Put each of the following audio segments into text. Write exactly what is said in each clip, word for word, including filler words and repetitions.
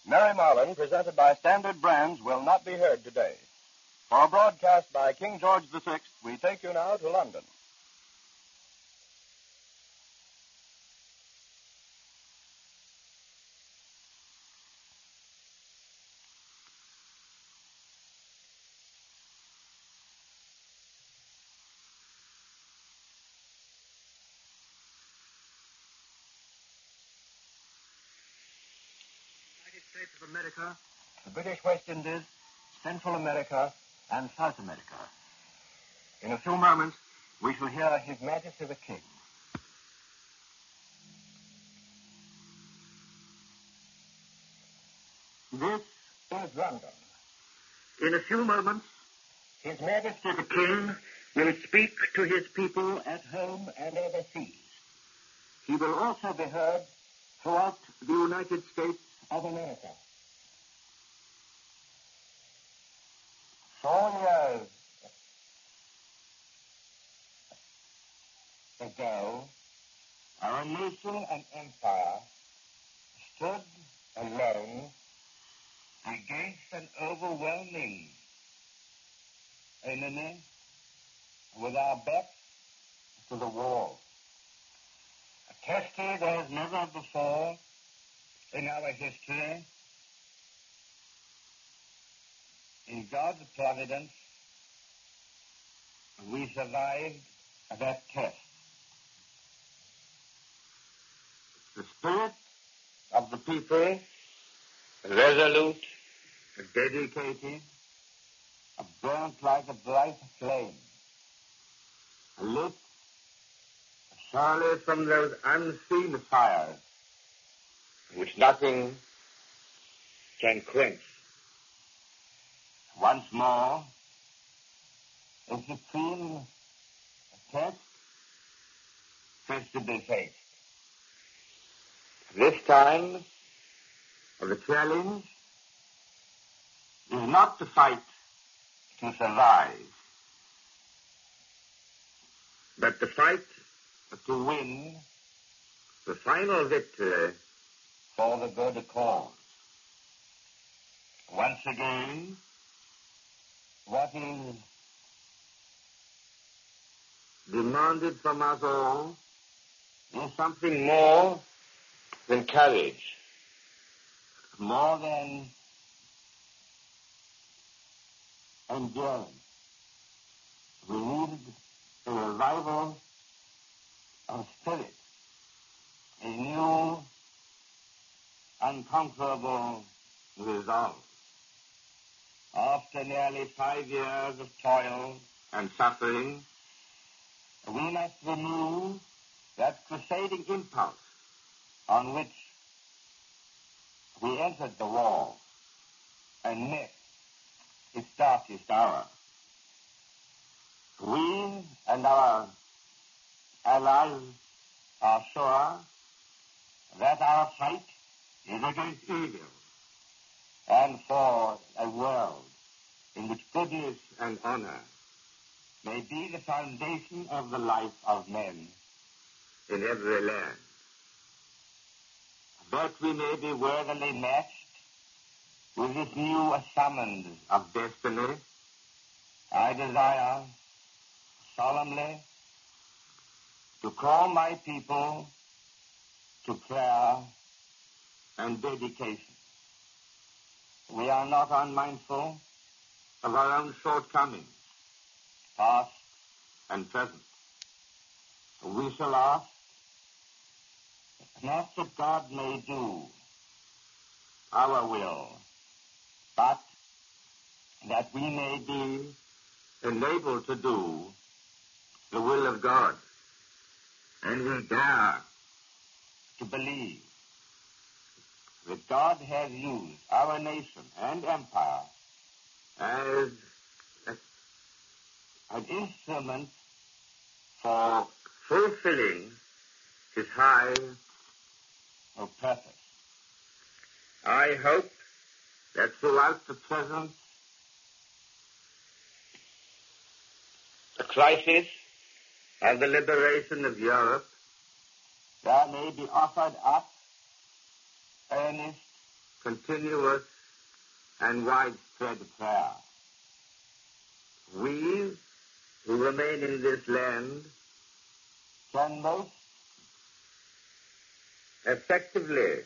Mary Marlin, presented by Standard Brands, will not be heard today. For a broadcast by King George the Sixth, we take you now to London. States of America, the British West Indies, Central America, and South America. In a few moments, we shall hear His Majesty the King. This is London. In a few moments, His Majesty the King will speak to his people at home and overseas. He will also be heard throughout the United States of America. Four years ago, our nation and empire stood alone against an overwhelming enemy with our backs to the wall. Tested as never before in our history, in God's providence, we survived that test. The spirit of the people, resolute, dedicated, burnt like a bright flame, lit surely from those unseen fires which nothing can quench. Once more, a supreme test has to be faced. This time, the challenge is not to fight to survive, but to fight to win the final victory for the good cause. Once again, what is demanded from us all is something more than courage, more than endurance. We need a revival of spirit, a new, unconquerable resolve. After nearly five years of toil and suffering, we must renew that crusading impulse on which we entered the war and met its darkest hour. We and our allies are sure that our fight is against evil and for a world in which goodness and honor may be the foundation of the life of men in every land. That we may be worthily matched with this new summons of destiny, I desire solemnly to call my people to prayer and dedication. We are not unmindful of our own shortcomings, past and present. We shall ask not that God may do our will, but that we may be enabled to do the will of God. And we dare to believe that God has used our nation and empire as a, an instrument for fulfilling his high purpose. I hope that throughout the present crisis of the liberation of Europe, there may be offered up earnest continuous, and widespread prayer. We who remain in this land can most effectively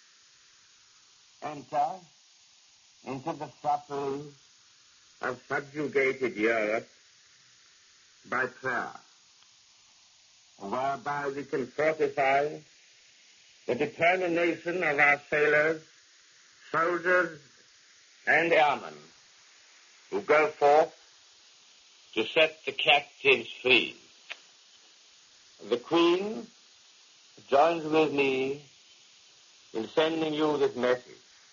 enter into the suffering of subjugated Europe by prayer, whereby we can fortify the determination of our sailors, soldiers, and airmen who go forth to set the captives free. The Queen joins with me in sending you this message.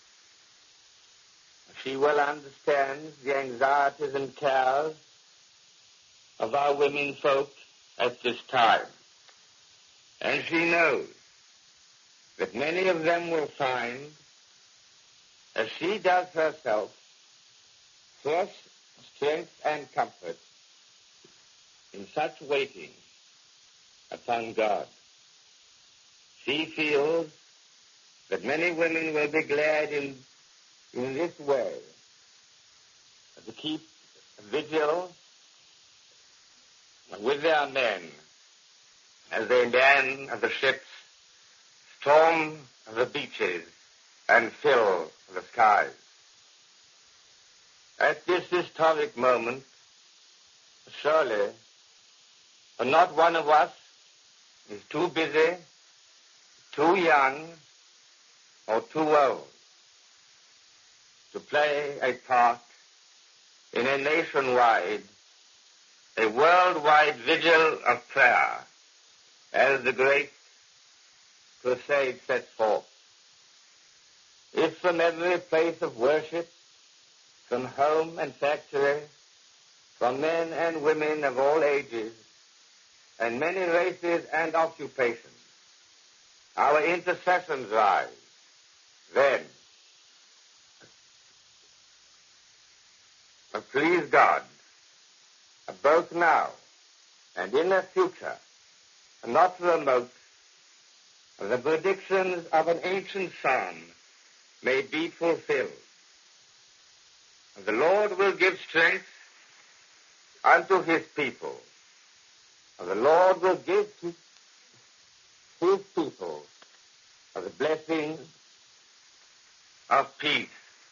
She well understands the anxieties and cares of our women folk at this time. And she knows that many of them will find, as she does herself, fresh strength and comfort in such waiting upon God. She feels that many women will be glad in, in this way to keep vigil with their men as they man the ships, storm the beaches, and fill the skies. At this historic moment, surely not one of us is too busy, too young, or too old to play a part in a nationwide, a worldwide vigil of prayer as the great crusade sets forth. If from every place of worship, from home and factory, from men and women of all ages, and many races and occupations, our intercessions rise, then, please God, both now and in the future, not remote, the predictions of an ancient psalm may be fulfilled. The Lord will give strength unto his people. The Lord will give to his people the blessing of peace.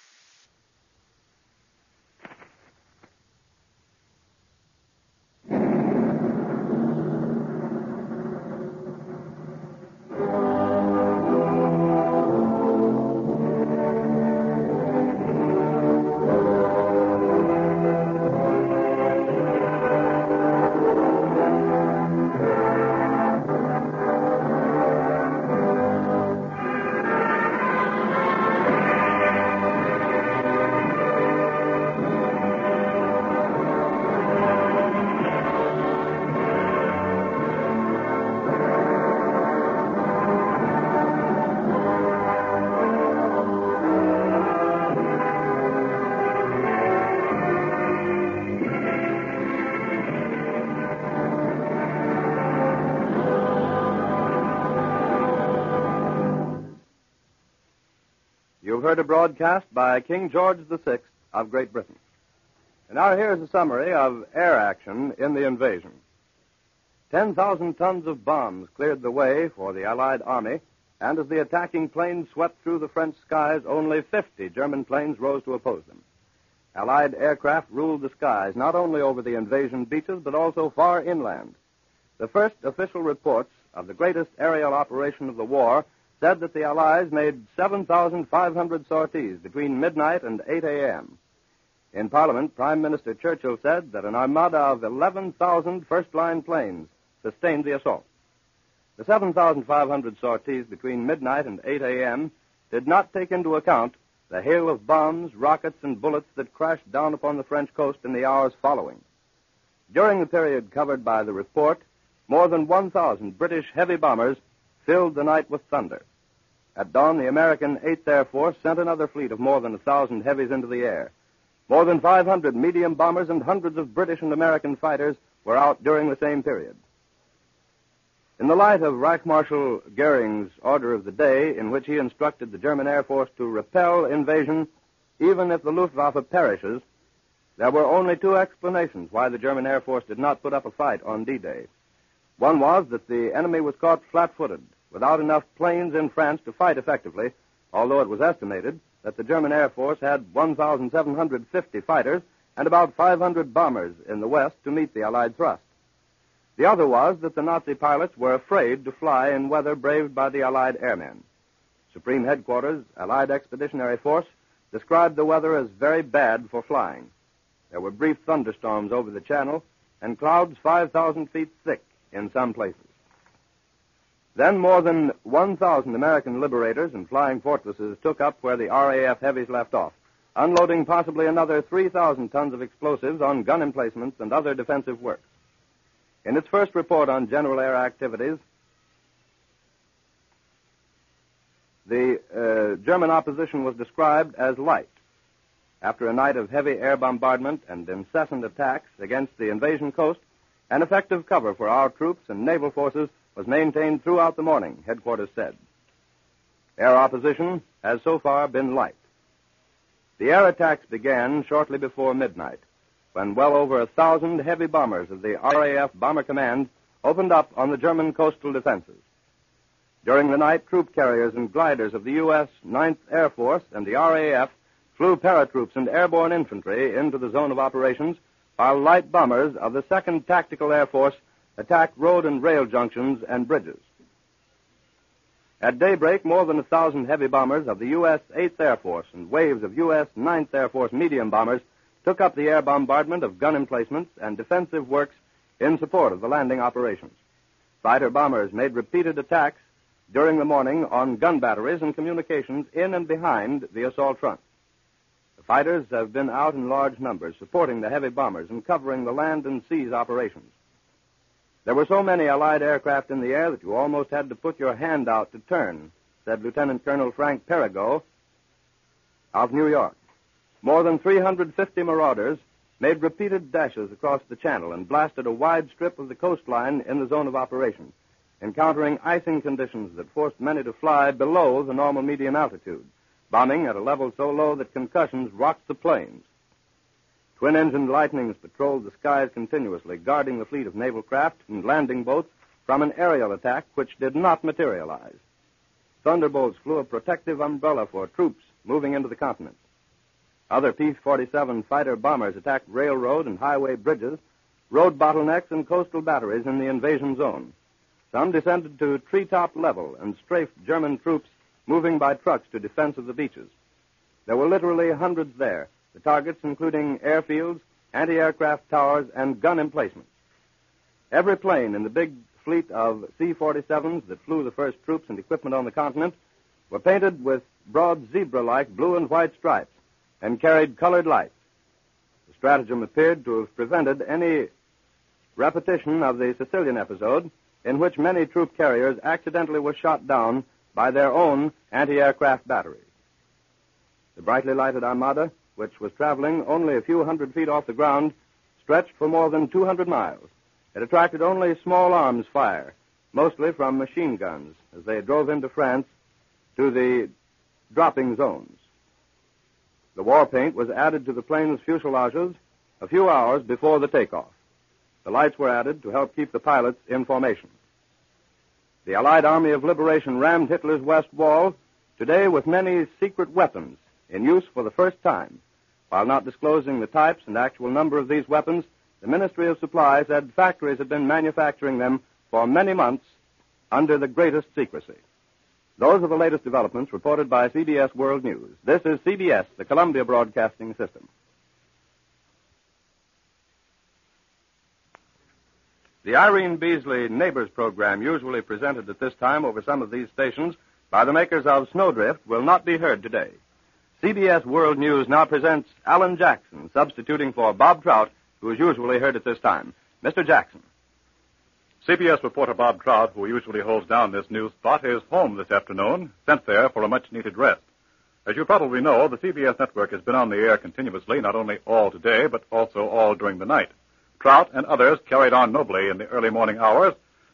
You've heard a broadcast by King George the Sixth of Great Britain. And now here's a summary of air action in the invasion. ten thousand tons of bombs cleared the way for the Allied army, and as the attacking planes swept through the French skies, only fifty German planes rose to oppose them. Allied aircraft ruled the skies not only over the invasion beaches, but also far inland. The first official reports of the greatest aerial operation of the war said that the Allies made seven thousand five hundred sorties between midnight and eight a.m. In Parliament, Prime Minister Churchill said that an armada of eleven thousand first-line planes sustained the assault. The seven thousand five hundred sorties between midnight and eight a.m. did not take into account the hail of bombs, rockets, and bullets that crashed down upon the French coast in the hours following. During the period covered by the report, more than one thousand British heavy bombers filled the night with thunder. At dawn, the American eighth Air Force sent another fleet of more than a thousand heavies into the air. More than five hundred medium bombers and hundreds of British and American fighters were out during the same period. In the light of Reich Marshal Goering's order of the day, in which he instructed the German Air Force to repel invasion even if the Luftwaffe perishes, there were only two explanations why the German Air Force did not put up a fight on D-Day. One was that the enemy was caught flat-footed, without enough planes in France to fight effectively, although it was estimated that the German Air Force had one thousand seven hundred fifty fighters and about five hundred bombers in the west to meet the Allied thrust. The other was that the Nazi pilots were afraid to fly in weather braved by the Allied airmen. Supreme Headquarters, Allied Expeditionary Force, described the weather as very bad for flying. There were brief thunderstorms over the channel and clouds five thousand feet thick in some places. Then more than one thousand American liberators and flying fortresses took up where the R A F heavies left off, unloading possibly another three thousand tons of explosives on gun emplacements and other defensive works. In its first report on general air activities, the uh, German opposition was described as light. After a night of heavy air bombardment and incessant attacks against the invasion coast, an effective cover for our troops and naval forces was maintained throughout the morning, headquarters said. Air opposition has so far been light. The air attacks began shortly before midnight, when well over a thousand heavy bombers of the R A F Bomber Command opened up on the German coastal defenses. During the night, troop carriers and gliders of the U S ninth Air Force and the R A F flew paratroops and airborne infantry into the zone of operations, while light bombers of the second Tactical Air Force attacked road and rail junctions and bridges. At daybreak, more than a thousand heavy bombers of the U S eighth Air Force and waves of U S ninth Air Force medium bombers took up the air bombardment of gun emplacements and defensive works in support of the landing operations. Fighter bombers made repeated attacks during the morning on gun batteries and communications in and behind the assault front. The fighters have been out in large numbers, supporting the heavy bombers and covering the land and seas operations. There were so many Allied aircraft in the air that you almost had to put your hand out to turn, said Lieutenant Colonel Frank Perigo of New York. More than three hundred fifty Marauders made repeated dashes across the channel and blasted a wide strip of the coastline in the zone of operations, encountering icing conditions that forced many to fly below the normal medium altitude, bombing at a level so low that concussions rocked the planes. Twin-engined Lightnings patrolled the skies continuously, guarding the fleet of naval craft and landing boats from an aerial attack which did not materialize. Thunderbolts flew a protective umbrella for troops moving into the continent. Other P forty-seven fighter bombers attacked railroad and highway bridges, road bottlenecks, and coastal batteries in the invasion zone. Some descended to treetop level and strafed German troops moving by trucks to defense of the beaches. There were literally hundreds there, the targets including airfields, anti-aircraft towers, and gun emplacements. Every plane in the big fleet of C forty-sevens that flew the first troops and equipment on the continent were painted with broad zebra-like blue and white stripes and carried colored lights. The stratagem appeared to have prevented any repetition of the Sicilian episode, in which many troop carriers accidentally were shot down by their own anti-aircraft batteries. The brightly lighted armada, which was traveling only a few hundred feet off the ground, stretched for more than two hundred miles. It attracted only small arms fire, mostly from machine guns, as they drove into France to the dropping zones. The war paint was added to the plane's fuselages a few hours before the takeoff. The lights were added to help keep the pilots in formation. The Allied Army of Liberation rammed Hitler's West Wall today with many secret weapons in use for the first time. While not disclosing the types and actual number of these weapons, the Ministry of Supply said factories had been manufacturing them for many months under the greatest secrecy. Those are the latest developments reported by C B S World News. This is C B S, the Columbia Broadcasting System. The Irene Beasley Neighbors program, usually presented at this time over some of these stations by the makers of Snowdrift, will not be heard today. C B S World News now presents Alan Jackson, substituting for Bob Trout, who is usually heard at this time. Mister Jackson. C B S reporter Bob Trout, who usually holds down this news spot, is home this afternoon, sent there for a much-needed rest. As you probably know, the C B S network has been on the air continuously, not only all today, but also all during the night. Trout and others carried on nobly in the early morning hours,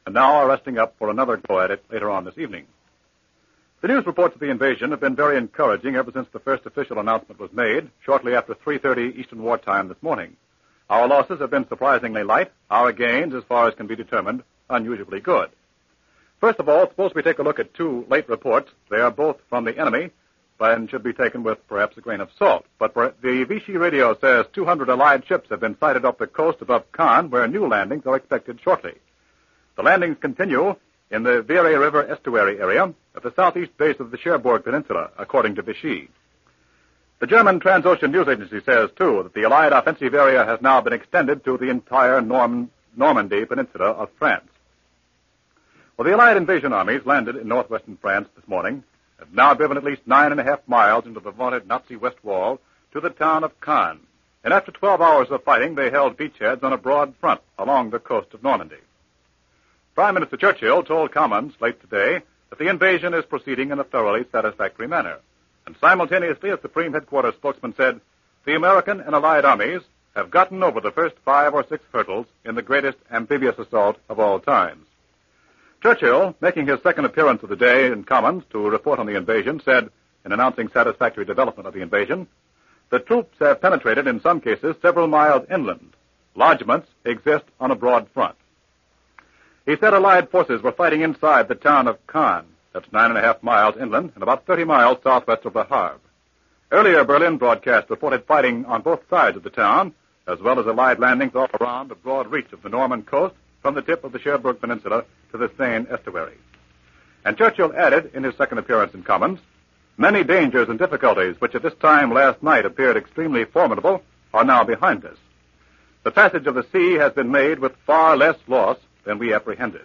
and now are resting up for another go at it later on this evening. The news reports of the invasion have been very encouraging ever since the first official announcement was made, shortly after three thirty Eastern Wartime this morning. Our losses have been surprisingly light, our gains, as far as can be determined, unusually good. First of all, suppose we take a look at two late reports. They are both from the enemy, and should be taken with perhaps a grain of salt. But the Vichy radio says two hundred Allied ships have been sighted off the coast above Caen, where new landings are expected shortly. The landings continue in the Viere River estuary area at the southeast base of the Cherbourg Peninsula, according to Vichy. The German Transocean News Agency says, too, that the Allied offensive area has now been extended to the entire Norm- Normandy Peninsula of France. Well, the Allied invasion armies landed in northwestern France this morning, have now driven at least nine and a half miles into the vaunted Nazi West Wall to the town of Caen. And after twelve hours of fighting, they held beachheads on a broad front along the coast of Normandy. Prime Minister Churchill told Commons late today that the invasion is proceeding in a thoroughly satisfactory manner. And simultaneously, a Supreme Headquarters spokesman said, the American and Allied armies have gotten over the first five or six hurdles in the greatest amphibious assault of all times. Churchill, making his second appearance of the day in Commons to report on the invasion, said, in announcing satisfactory development of the invasion, the troops have penetrated in some cases several miles inland. Lodgements exist on a broad front. He said Allied forces were fighting inside the town of Caen. That's nine and a half miles inland and about thirty miles southwest of the Havre. Earlier, Berlin broadcast reported fighting on both sides of the town, as well as Allied landings all around the broad reach of the Norman coast from the tip of the Cherbourg Peninsula to the Seine estuary. And Churchill added in his second appearance in Commons, many dangers and difficulties which at this time last night appeared extremely formidable are now behind us. The passage of the sea has been made with far less loss than we apprehended.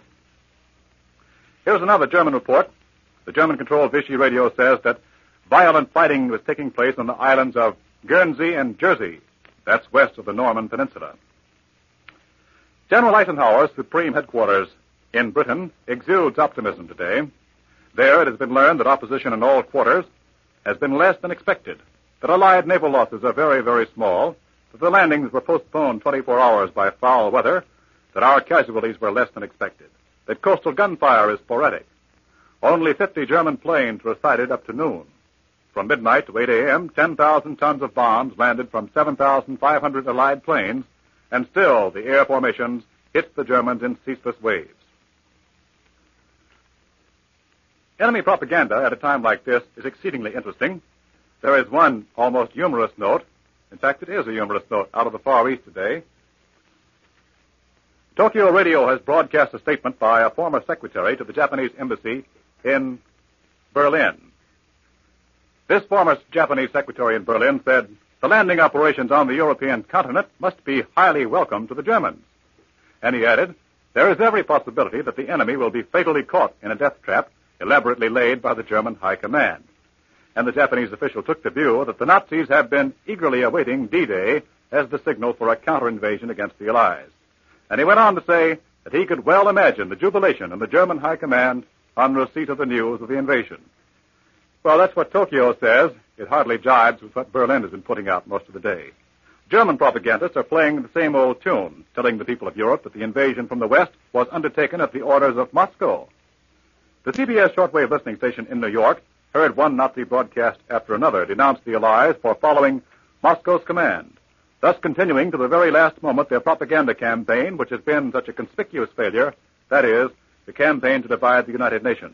Here's another German report. The German-controlled Vichy radio says that violent fighting was taking place on the islands of Guernsey and Jersey. That's west of the Norman Peninsula. General Eisenhower's Supreme Headquarters in Britain exudes optimism today. There it has been learned that opposition in all quarters has been less than expected, that Allied naval losses are very, very small, that the landings were postponed twenty-four hours by foul weather, that our casualties were less than expected, that coastal gunfire is sporadic. Only fifty German planes were sighted up to noon. From midnight to eight a.m., ten thousand tons of bombs landed from seven thousand five hundred Allied planes, and still the air formations hit the Germans in ceaseless waves. Enemy propaganda at a time like this is exceedingly interesting. There is one almost humorous note. In fact, it is a humorous note out of the Far East today. Tokyo Radio has broadcast a statement by a former secretary to the Japanese embassy in Berlin. This former Japanese secretary in Berlin said, the landing operations on the European continent must be highly welcome to the Germans. And he added, there is every possibility that the enemy will be fatally caught in a death trap elaborately laid by the German High Command. And the Japanese official took the view that the Nazis have been eagerly awaiting D-Day as the signal for a counter-invasion against the Allies. And he went on to say that he could well imagine the jubilation in the German High Command on receipt of the news of the invasion. Well, that's what Tokyo says. It hardly jives with what Berlin has been putting out most of the day. German propagandists are playing the same old tune, telling the people of Europe that the invasion from the West was undertaken at the orders of Moscow. The C B S shortwave listening station in New York heard one Nazi broadcast after another denounce the Allies for following Moscow's command, thus continuing to the very last moment their propaganda campaign, which has been such a conspicuous failure, that is, the campaign to divide the United Nations.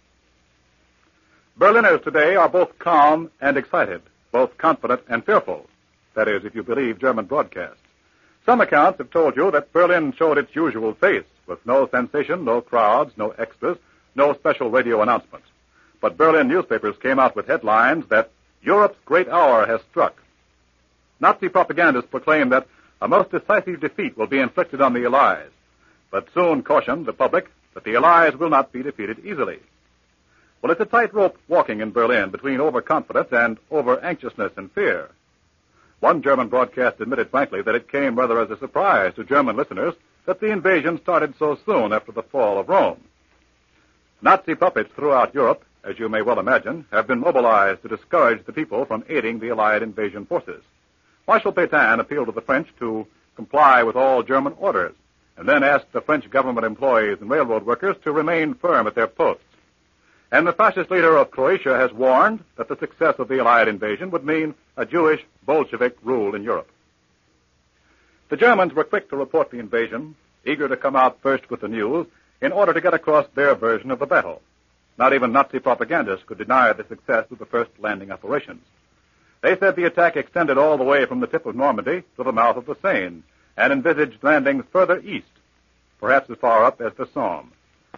Berliners today are both calm and excited, both confident and fearful, that is, if you believe German broadcasts. Some accounts have told you that Berlin showed its usual face, with no sensation, no crowds, no extras, no special radio announcements. But Berlin newspapers came out with headlines that Europe's great hour has struck. Nazi propagandists proclaimed that a most decisive defeat will be inflicted on the Allies, but soon cautioned the public that the Allies will not be defeated easily. Well, it's a tightrope walking in Berlin between overconfidence and over-anxiousness and fear. One German broadcast admitted frankly that it came rather as a surprise to German listeners that the invasion started so soon after the fall of Rome. Nazi puppets throughout Europe, as you may well imagine, have been mobilized to discourage the people from aiding the Allied invasion forces. Marshal Pétain appealed to the French to comply with all German orders, and then asked the French government employees and railroad workers to remain firm at their posts. And the fascist leader of Croatia has warned that the success of the Allied invasion would mean a Jewish Bolshevik rule in Europe. The Germans were quick to report the invasion, eager to come out first with the news in order to get across their version of the battle. Not even Nazi propagandists could deny the success of the first landing operations. They said the attack extended all the way from the tip of Normandy to the mouth of the Seine and envisaged landings further east, perhaps as far up as the Somme.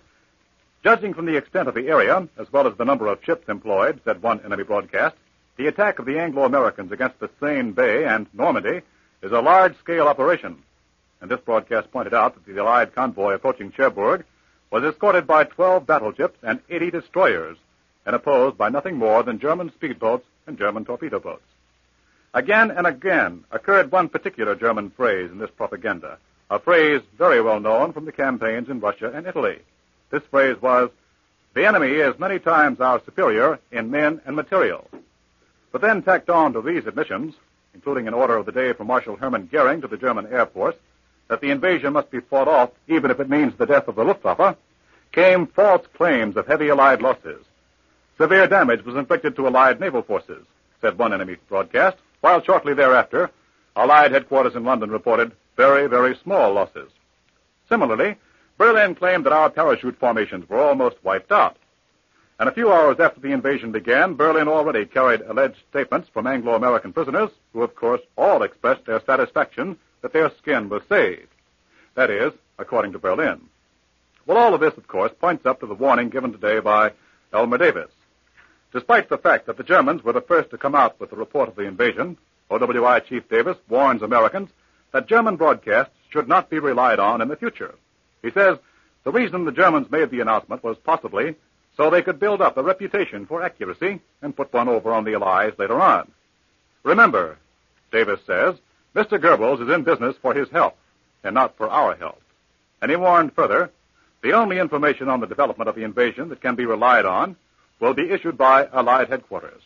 Judging from the extent of the area, as well as the number of ships employed, said one enemy broadcast, the attack of the Anglo-Americans against the Seine Bay and Normandy is a large-scale operation. And this broadcast pointed out that the Allied convoy approaching Cherbourg was escorted by twelve battleships and eighty destroyers, and opposed by nothing more than German speedboats and German torpedo boats. Again and again occurred one particular German phrase in this propaganda, a phrase very well known from the campaigns in Russia and Italy. This phrase was, "The enemy is many times our superior in men and material." But then tacked on to these admissions, including an order of the day from Marshal Hermann Goering to the German Air Force, that the invasion must be fought off even if it means the death of the Luftwaffe, came false claims of heavy Allied losses. Severe damage was inflicted to Allied naval forces, said one enemy broadcast, while shortly thereafter, Allied headquarters in London reported very, very small losses. Similarly, Berlin claimed that our parachute formations were almost wiped out. And a few hours after the invasion began, Berlin already carried alleged statements from Anglo-American prisoners, who of course all expressed their satisfaction that their skin was saved. That is, according to Berlin. Well, all of this, of course, points up to the warning given today by Elmer Davis. Despite the fact that the Germans were the first to come out with the report of the invasion, O W I Chief Davis warns Americans that German broadcasts should not be relied on in the future. He says the reason the Germans made the announcement was possibly so they could build up a reputation for accuracy and put one over on the Allies later on. Remember, Davis says, Mister Goebbels is in business for his health and not for our health. And he warned further, the only information on the development of the invasion that can be relied on will be issued by Allied headquarters.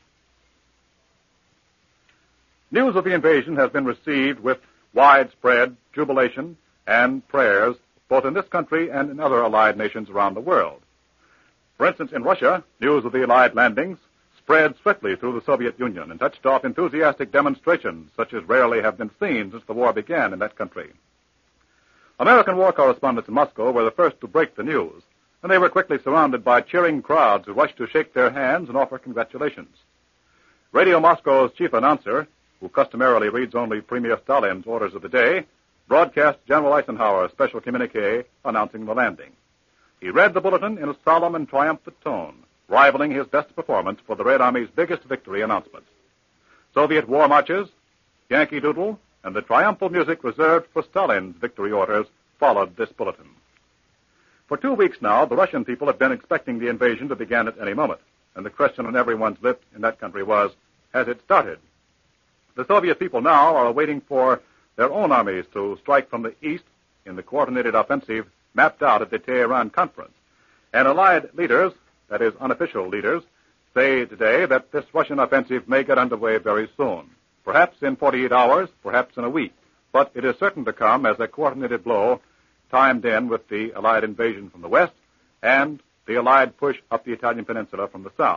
News of the invasion has been received with widespread jubilation and prayers both in this country and in other Allied nations around the world. For instance, in Russia, news of the Allied landings spread swiftly through the Soviet Union and touched off enthusiastic demonstrations such as rarely have been seen since the war began in that country. American war correspondents in Moscow were the first to break the news, and they were quickly surrounded by cheering crowds who rushed to shake their hands and offer congratulations. Radio Moscow's chief announcer, who customarily reads only Premier Stalin's orders of the day, broadcast General Eisenhower's special communique announcing the landing. He read the bulletin in a solemn and triumphant tone, rivaling his best performance for the Red Army's biggest victory announcement. Soviet war marches, Yankee Doodle, and the triumphal music reserved for Stalin's victory orders followed this bulletin. For two weeks now, the Russian people have been expecting the invasion to begin at any moment, and the question on everyone's lips in that country was, has it started? The Soviet people now are waiting for their own armies to strike from the east in the coordinated offensive mapped out at the Tehran conference. And Allied leaders, that is, unofficial leaders, say today that this Russian offensive may get underway very soon. Perhaps in forty-eight hours, perhaps in a week. But it is certain to come as a coordinated blow timed in with the Allied invasion from the west and the Allied push up the Italian peninsula from the south.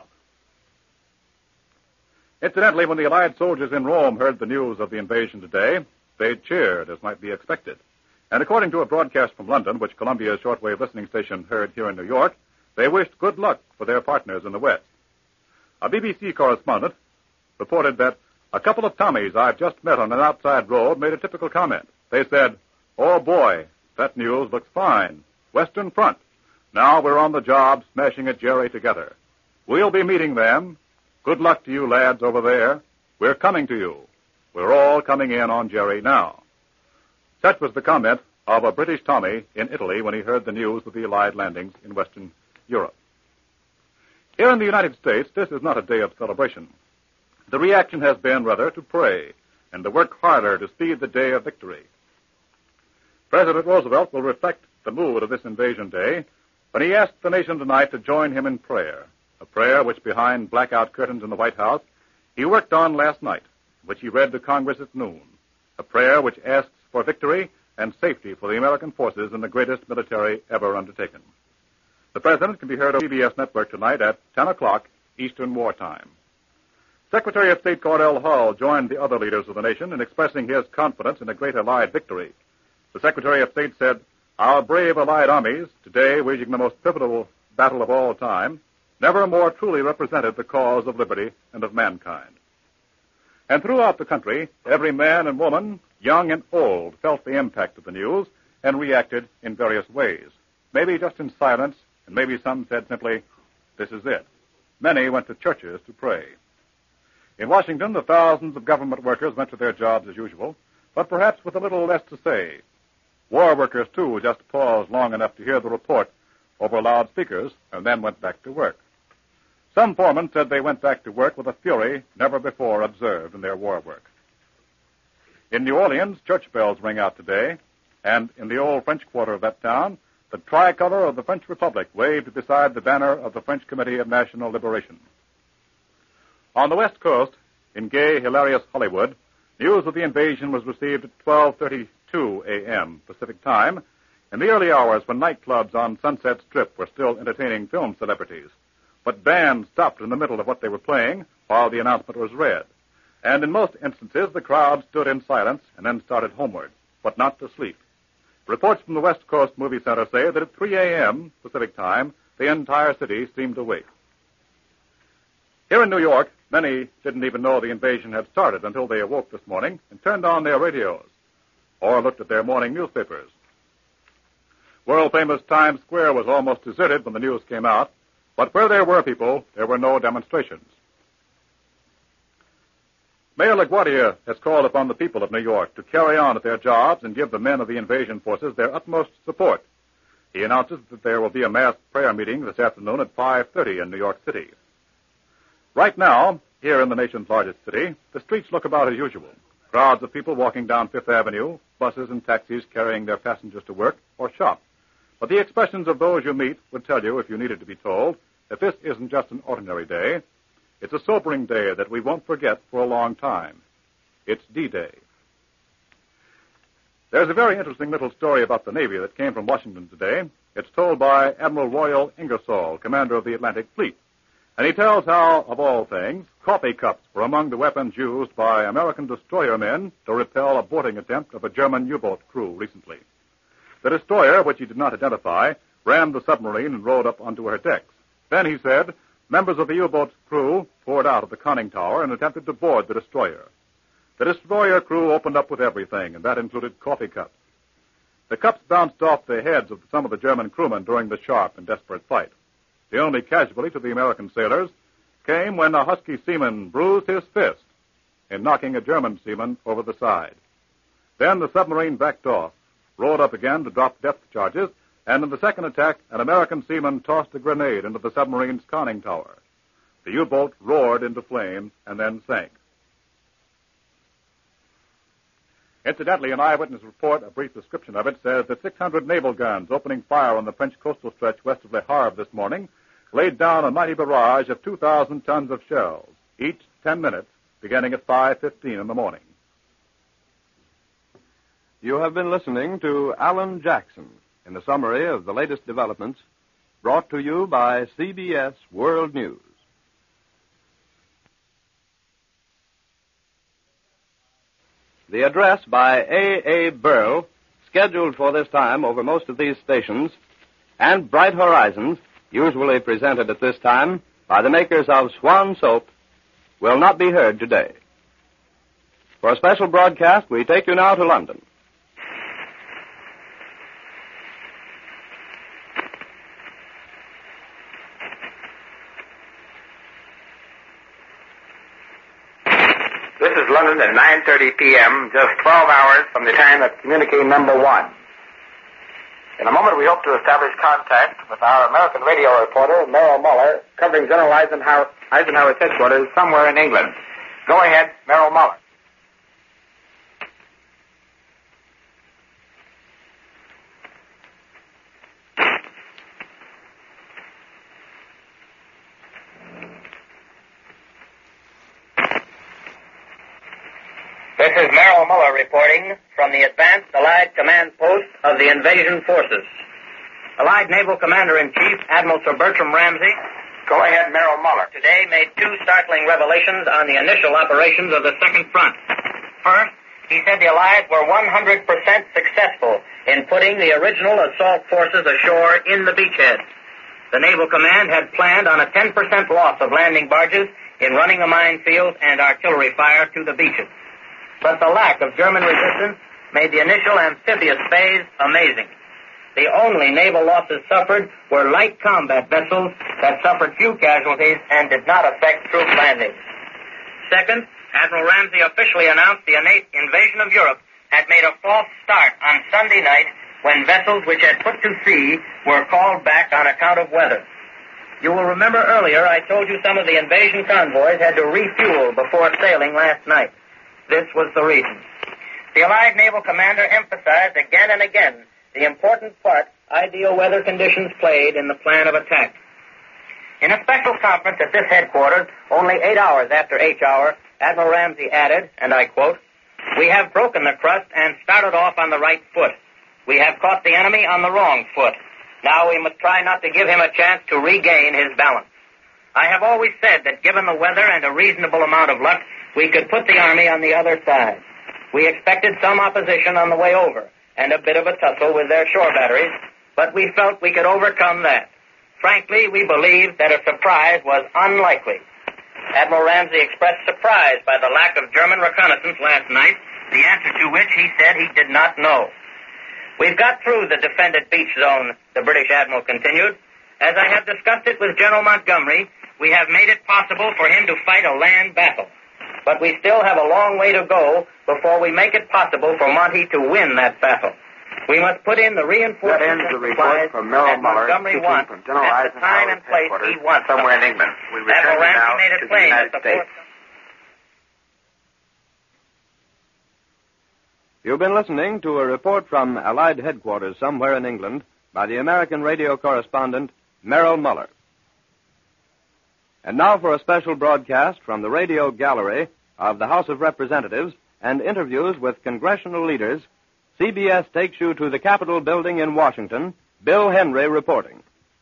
Incidentally, when the Allied soldiers in Rome heard the news of the invasion today, they cheered, as might be expected. And according to a broadcast from London, which Columbia's shortwave listening station heard here in New York, they wished good luck for their partners in the West. A B B C correspondent reported that a couple of Tommies I've just met on an outside road made a typical comment. They said, "Oh boy, that news looks fine. Western Front. Now we're on the job smashing at Jerry together. We'll be meeting them. Good luck to you lads over there. We're coming to you. We're all coming in on Jerry now." Such was the comment of a British Tommy in Italy when he heard the news of the Allied landings in Western Europe. Here in the United States, this is not a day of celebration. The reaction has been, rather, to pray and to work harder to speed the day of victory. President Roosevelt will reflect the mood of this invasion day when he asked the nation tonight to join him in prayer, a prayer which, behind blackout curtains in the White House, he worked on last night, which he read to Congress at noon, a prayer which asks for victory and safety for the American forces in the greatest military ever undertaken. The President can be heard on the C B S network tonight at ten o'clock Eastern Wartime. Secretary of State Cordell Hull joined the other leaders of the nation in expressing his confidence in a great Allied victory. The Secretary of State said, "Our brave Allied armies, today waging the most pivotal battle of all time, never more truly represented the cause of liberty and of mankind." And throughout the country, every man and woman, young and old, felt the impact of the news and reacted in various ways. Maybe just in silence, and maybe some said simply, "This is it." Many went to churches to pray. In Washington, the thousands of government workers went to their jobs as usual, but perhaps with a little less to say. War workers, too, just paused long enough to hear the report over loudspeakers and then went back to work. Some foremen said they went back to work with a fury never before observed in their war work. In New Orleans, church bells rang out today, and in the old French quarter of that town, the tricolor of the French Republic waved beside the banner of the French Committee of National Liberation. On the West Coast, in gay, hilarious Hollywood, news of the invasion was received at twelve thirty-two a.m. Pacific Time, in the early hours when nightclubs on Sunset Strip were still entertaining film celebrities. But bands stopped in the middle of what they were playing while the announcement was read. And in most instances, the crowd stood in silence and then started homeward, but not to sleep. Reports from the West Coast Movie Center say that at three a.m. Pacific Time, the entire city seemed awake. Here in New York, many didn't even know the invasion had started until they awoke this morning and turned on their radios or looked at their morning newspapers. World-famous Times Square was almost deserted when the news came out, but where there were people, there were no demonstrations. Mayor LaGuardia has called upon the people of New York to carry on at their jobs and give the men of the invasion forces their utmost support. He announces that there will be a mass prayer meeting this afternoon at five thirty in New York City. Right now, here in the nation's largest city, the streets look about as usual. Crowds of people walking down Fifth Avenue, buses and taxis carrying their passengers to work or shop. But the expressions of those you meet would tell you, if you needed to be told, that this isn't just an ordinary day. It's a sobering day that we won't forget for a long time. It's D-Day. There's a very interesting little story about the Navy that came from Washington today. It's told by Admiral Royal Ingersoll, commander of the Atlantic Fleet. And he tells how, of all things, coffee cups were among the weapons used by American destroyer men to repel a boarding attempt of a German U-boat crew recently. The destroyer, which he did not identify, rammed the submarine and rode up onto her decks. Then, he said, members of the U-boat's crew poured out of the conning tower and attempted to board the destroyer. The destroyer crew opened up with everything, and that included coffee cups. The cups bounced off the heads of some of the German crewmen during the sharp and desperate fight. The only casualty to the American sailors came when a husky seaman bruised his fist in knocking a German seaman over the side. Then the submarine backed off, rolled up again to drop depth charges, and in the second attack, an American seaman tossed a grenade into the submarine's conning tower. The U-boat roared into flame and then sank. Incidentally, an eyewitness report, a brief description of it, says that six hundred naval guns opening fire on the French coastal stretch west of Le Havre this morning laid down a mighty barrage of two thousand tons of shells, each ten minutes, beginning at five fifteen in the morning. You have been listening to Alan Jackson in a summary of the latest developments brought to you by C B S World News. The address by A. A. Burl, scheduled for this time over most of these stations, and Bright Horizons, usually presented at this time by the makers of Swan Soap, will not be heard today. For a special broadcast, we take you now to London. This is London at nine thirty p.m., just twelve hours from the time of communique number one. In a moment, we hope to establish contact with our American radio reporter, Merrill Muller, covering General Eisenhower, Eisenhower's headquarters somewhere in England. Go ahead, Merrill Muller. This is Merrill Muller reporting from the Advanced Allied Command Post of the Invasion Forces. Allied Naval Commander-in-Chief Admiral Sir Bertram Ramsay. Go ahead, Merrill Muller. Today made two startling revelations on the initial operations of the Second Front. First, he said the Allies were one hundred percent successful in putting the original assault forces ashore in the beachhead. The Naval Command had planned on a ten percent loss of landing barges in running the minefields and artillery fire to the beaches. But the lack of German resistance made the initial amphibious phase amazing. The only naval losses suffered were light combat vessels that suffered few casualties and did not affect troop landings. Second, Admiral Ramsay officially announced the innate invasion of Europe had made a false start on Sunday night when vessels which had put to sea were called back on account of weather. You will remember earlier I told you some of the invasion convoys had to refuel before sailing last night. This was the reason. The Allied Naval Commander emphasized again and again the important part ideal weather conditions played in the plan of attack. In a special conference at this headquarters, only eight hours after H hour, Admiral Ramsay added, and I quote, "We have broken the crust and started off on the right foot. We have caught the enemy on the wrong foot. Now we must try not to give him a chance to regain his balance. I have always said that given the weather and a reasonable amount of luck, we could put the Army on the other side. We expected some opposition on the way over and a bit of a tussle with their shore batteries, but we felt we could overcome that. Frankly, we believed that a surprise was unlikely." Admiral Ramsay expressed surprise by the lack of German reconnaissance last night, the answer to which he said he did not know. "We've got through the defended beach zone," the British Admiral continued. "As I have discussed it with General Montgomery, we have made it possible for him to fight a land battle. But we still have a long way to go before we make it possible for Monty to win that battle. We must put in the reinforcements That ends the report from Merrill that Muller, Montgomery wants from General at the time and place Eisenhower's he wants somewhere them. in England. We return Admiral Ramsay now made to it the plain United that the States. force... You've been listening to a report from Allied headquarters somewhere in England by the American radio correspondent Merrill Muller. And now for a special broadcast from the radio gallery of the House of Representatives and interviews with congressional leaders, C B S takes you to the Capitol building in Washington. Bill Henry reporting.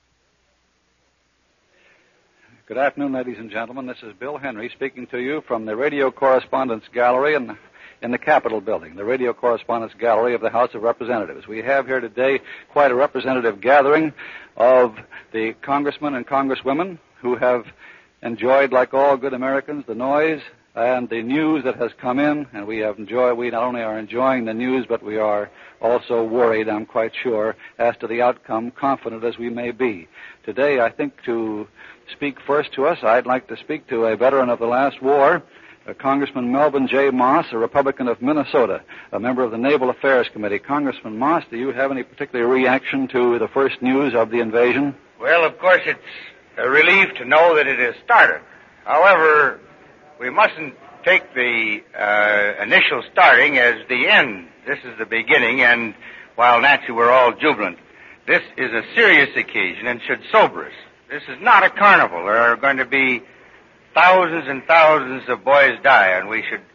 Good afternoon, ladies and gentlemen. This is Bill Henry speaking to you from the Radio Correspondence Gallery in the, in the Capitol building, the Radio Correspondence Gallery of the House of Representatives. We have here today quite a representative gathering of the congressmen and congresswomen who have enjoyed, like all good Americans, the noise and the news that has come in, and we have enjoyed, we not only are enjoying the news, but we are also worried, I'm quite sure, as to the outcome, confident as we may be. Today, I think to speak first to us, I'd like to speak to a veteran of the last war, uh, Congressman Melvin J. Moss, a Republican of Minnesota, a member of the Naval Affairs Committee. Congressman Moss, do you have any particular reaction to the first news of the invasion? Well, of course, it's a relief to know that it has started. However, we mustn't take the uh, initial starting as the end. This is the beginning, and while naturally we're all jubilant, this is a serious occasion and should sober us. This is not a carnival. There are going to be thousands and thousands of boys die, and we should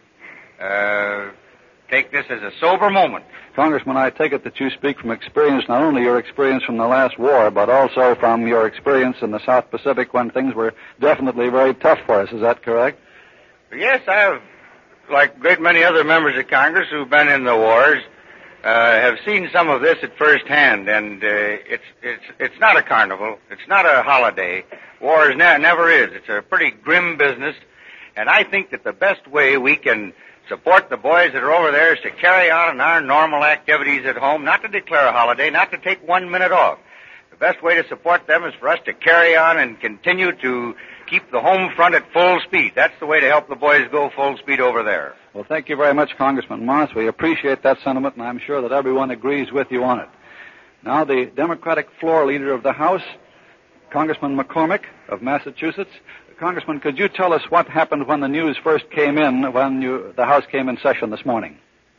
uh, take this as a sober moment. Congressman, I take it that you speak from experience, not only your experience from the last war, but also from your experience in the South Pacific when things were definitely very tough for us. Is that correct? Yes, I have, like a great many other members of Congress who've been in the wars, uh, have seen some of this at first hand, and uh, it's it's it's not a carnival. It's not a holiday. War is ne- never is. It's a pretty grim business, and I think that the best way we can support the boys that are over there is to carry on our normal activities at home, not to declare a holiday, not to take one minute off. The best way to support them is for us to carry on and continue to keep the home front at full speed. That's the way to help the boys go full speed over there. Well, thank you very much, Congressman Moss. We appreciate that sentiment, and I'm sure that everyone agrees with you on it. Now, the Democratic floor leader of the House, Congressman McCormick of Massachusetts. Congressman, could you tell us what happened when the news first came in, when you, the House came in session this morning?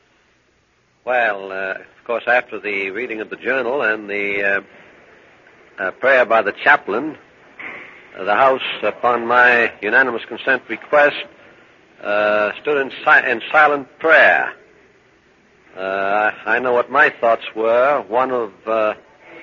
Well, uh, of course, after the reading of the journal and the uh, uh, prayer by the chaplain, uh, the House, upon my unanimous consent request, uh, stood in, si- in silent prayer. Uh, I know what my thoughts were, one of uh,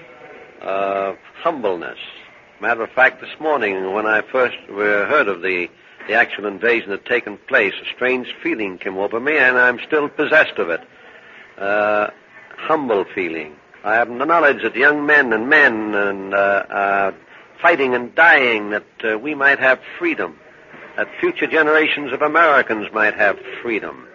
uh, humbleness. Matter of fact, this morning when I first heard of the, the actual invasion that had taken place, a strange feeling came over me, and I'm still possessed of it. Uh, humble feeling. I have the knowledge that young men and men and uh, are fighting and dying that uh, we might have freedom, that future generations of Americans might have freedom.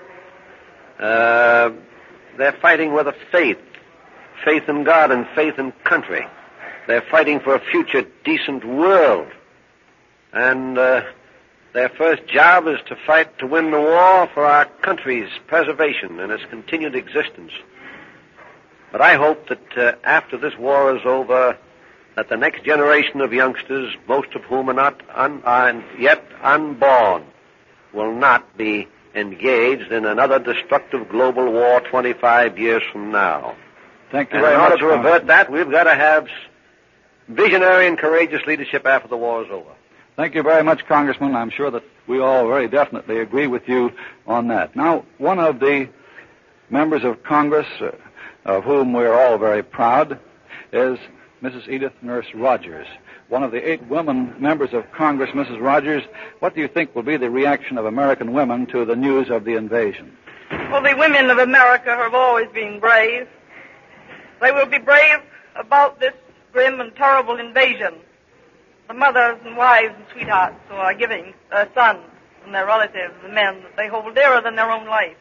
Uh, they're fighting with a faith, faith in God and faith in country. They're fighting for a future decent world. And uh, their first job is to fight to win the war for our country's preservation and its continued existence. But I hope that uh, after this war is over, that the next generation of youngsters, most of whom are not un- are yet unborn, will not be engaged in another destructive global war twenty-five years from now. Thank you and very much. In order much, to avert that, we've got to have visionary and courageous leadership after the war is over. Thank you very much, Congressman. I'm sure that we all very definitely agree with you on that. Now, one of the members of Congress, uh, of whom we're all very proud, is Missus Edith Nurse Rogers. One of the eight women members of Congress, Missus Rogers, what do you think will be the reaction of American women to the news of the invasion? Well, the women of America have always been brave. They will be brave about this grim and terrible invasion. The mothers and wives and sweethearts who are giving their sons and their relatives, the men that they hold dearer than their own life.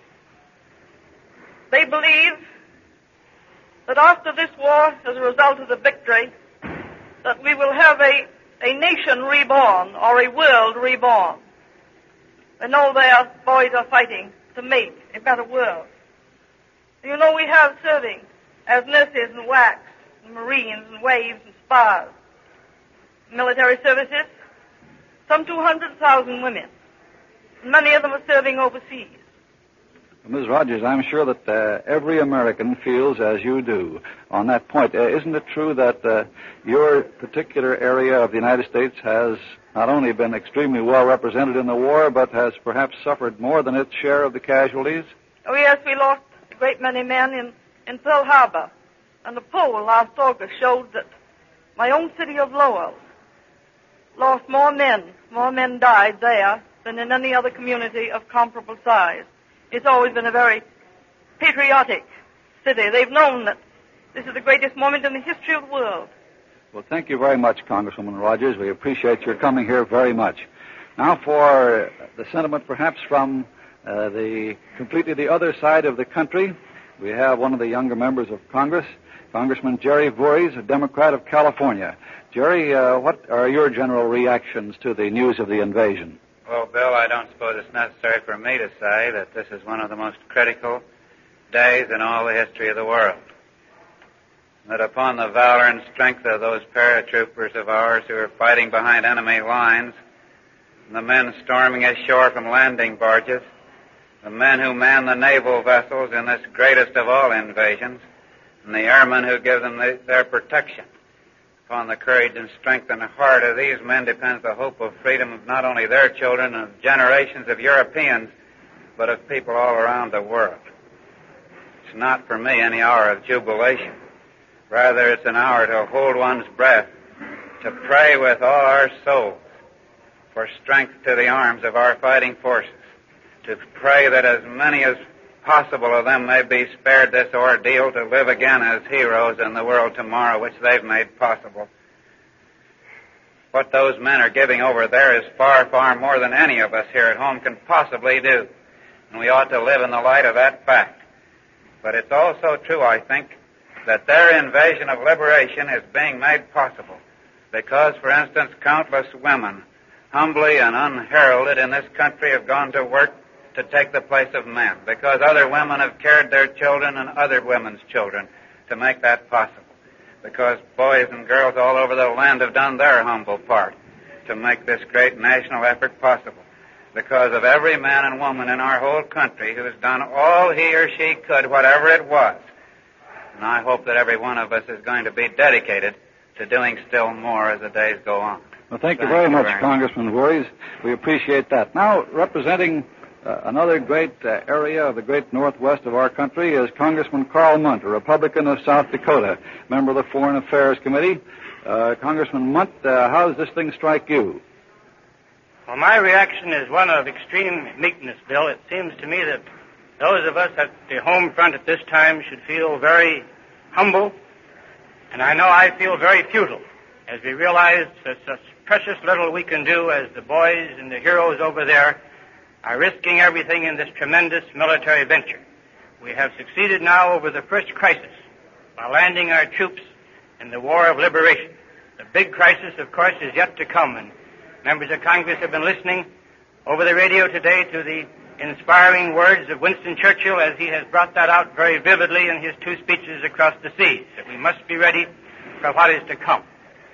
They believe that after this war, as a result of the victory, that we will have a, a nation reborn or a world reborn. They know their boys are fighting to make a better world. You know, we have serving as nurses and W A C, and Marines and Waves and Spars, military services, some two hundred thousand women. Many of them are serving overseas. Miz Rogers, I'm sure that uh, every American feels as you do on that point. Uh, isn't it true that uh, your particular area of the United States has not only been extremely well represented in the war, but has perhaps suffered more than its share of the casualties? Oh, yes, we lost a great many men in, in Pearl Harbor. And the poll last August showed that my own city of Lowell lost more men, more men died there than in any other community of comparable size. It's always been a very patriotic city. They've known that this is the greatest moment in the history of the world. Well, thank you very much, Congresswoman Rogers. We appreciate your coming here very much. Now for the sentiment perhaps from uh, the completely the other side of the country, we have one of the younger members of Congress, Congressman Jerry Voorhees, a Democrat of California. Jerry, uh, what are your general reactions to the news of the invasion? Well, Bill, I don't suppose it's necessary for me to say that this is one of the most critical days in all the history of the world. That upon the valor and strength of those paratroopers of ours who are fighting behind enemy lines, and the men storming ashore from landing barges, the men who man the naval vessels in this greatest of all invasions, and the airmen who give them the, their protection. Upon the courage and strength and heart of these men depends the hope of freedom of not only their children and generations of Europeans, but of people all around the world. It's not for me any hour of jubilation. Rather, it's an hour to hold one's breath, to pray with all our souls for strength to the arms of our fighting forces, to pray that as many as possible of them may be spared this ordeal to live again as heroes in the world tomorrow, which they've made possible. What those men are giving over there is far, far more than any of us here at home can possibly do, and we ought to live in the light of that fact. But it's also true, I think, that their invasion of liberation is being made possible because, for instance, countless women, humbly and unheralded in this country, have gone to work to take the place of men, because other women have carried their children and other women's children to make that possible, because boys and girls all over the land have done their humble part to make this great national effort possible, because of every man and woman in our whole country who has done all he or she could, whatever it was. And I hope that every one of us is going to be dedicated to doing still more as the days go on. Well, thank, thank you very you much, very Congressman Voorhees. We appreciate that. Now, representing Uh, another great uh, area of the great northwest of our country is Congressman Carl Munt, a Republican of South Dakota, member of the Foreign Affairs Committee. Uh, Congressman Munt, uh, how does this thing strike you? Well, my reaction is one of extreme meekness, Bill. It seems to me that those of us at the home front at this time should feel very humble, and I know I feel very futile as we realize that such precious little we can do as the boys and the heroes over there are risking everything in this tremendous military venture. We have succeeded now over the first crisis by landing our troops in the War of Liberation. The big crisis, of course, is yet to come, and members of Congress have been listening over the radio today to the inspiring words of Winston Churchill as he has brought that out very vividly in his two speeches across the seas, that we must be ready for what is to come.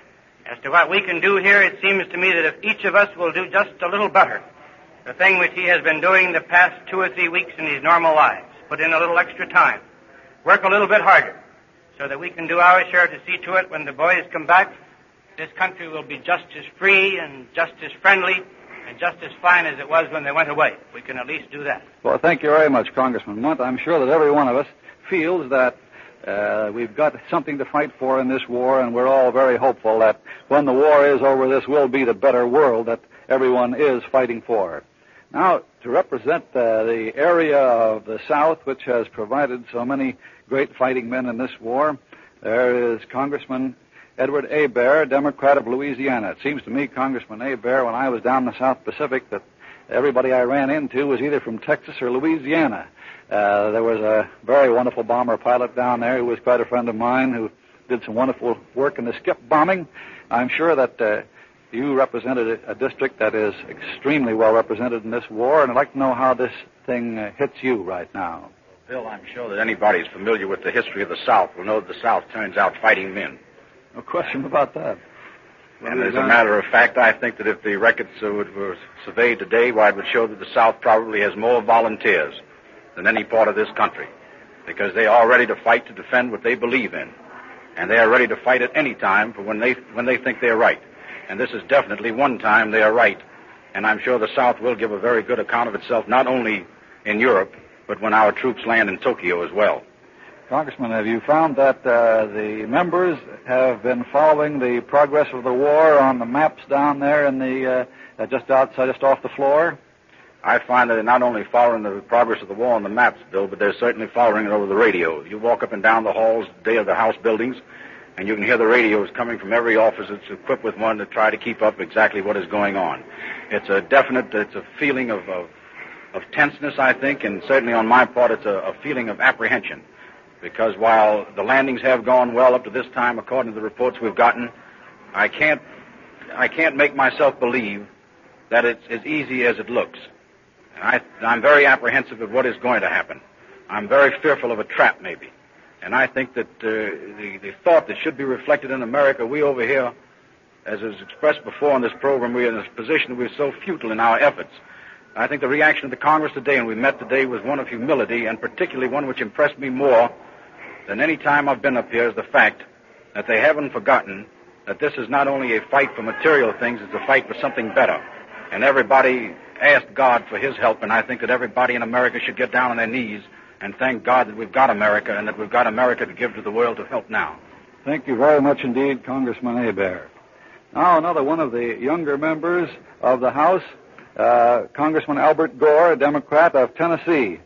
As to what we can do here, it seems to me that if each of us will do just a little better, the thing which he has been doing the past two or three weeks in his normal lives, put in a little extra time, work a little bit harder, so that we can do our share to see to it when the boys come back, this country will be just as free and just as friendly and just as fine as it was when they went away. We can at least do that. Well, thank you very much, Congressman Munt. I'm sure that every one of us feels that uh, we've got something to fight for in this war, and we're all very hopeful that when the war is over, this will be the better world that everyone is fighting for. Now, to represent uh, the area of the South which has provided so many great fighting men in this war, there is Congressman Edward Hebert, Democrat of Louisiana. It seems to me, Congressman Hebert, when I was down in the South Pacific, that everybody I ran into was either from Texas or Louisiana. Uh, there was a very wonderful bomber pilot down there who was quite a friend of mine who did some wonderful work in the skip bombing. I'm sure that uh, you represented a, a district that is extremely well represented in this war, and I'd like to know how this thing uh, hits you right now. Bill, I'm sure that anybody who's familiar with the history of the South will know that the South turns out fighting men. No question about that. And as a matter of fact, I think that if the records uh, were surveyed today, why, it would show that the South probably has more volunteers than any part of this country, because they are ready to fight to defend what they believe in, and they are ready to fight at any time for when they when they think they're right. And this is definitely one time they are right, and I'm sure the South will give a very good account of itself, not only in Europe, but when our troops land in Tokyo as well. Congressman, have you found that uh, the members have been following the progress of the war on the maps down there in the uh, just outside, just off the floor? I find that they're not only following the progress of the war on the maps, Bill, but they're certainly following it over the radio. You walk up and down the halls today of the House buildings, and you can hear the radios coming from every office that's equipped with one to try to keep up exactly what is going on. It's a definite, it's a feeling of, of, of tenseness, I think, and certainly on my part, it's a, a feeling of apprehension. Because while the landings have gone well up to this time, according to the reports we've gotten, I can't, I can't make myself believe that it's as easy as it looks. And I, I'm very apprehensive of what is going to happen. I'm very fearful of a trap, maybe. And I think that uh, the, the thought that should be reflected in America, we over here, as was expressed before in this program, we're in this position we're so futile in our efforts. I think the reaction of the Congress today, and we met today, was one of humility, and particularly one which impressed me more than any time I've been up here, is the fact that they haven't forgotten that this is not only a fight for material things, it's a fight for something better. And everybody asked God for his help, and I think that everybody in America should get down on their knees and thank God that we've got America and that we've got America to give to the world to help now. Thank you very much indeed, Congressman Hebert. Now another one of the younger members of the House, uh, Congressman Albert Gore, a Democrat of Tennessee.